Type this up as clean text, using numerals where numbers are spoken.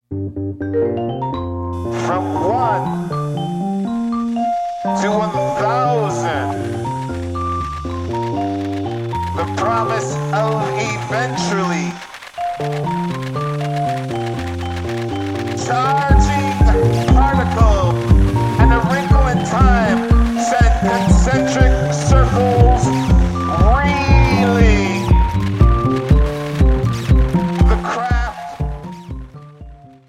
From 1 to 1,000. The promise of eventually. Charge.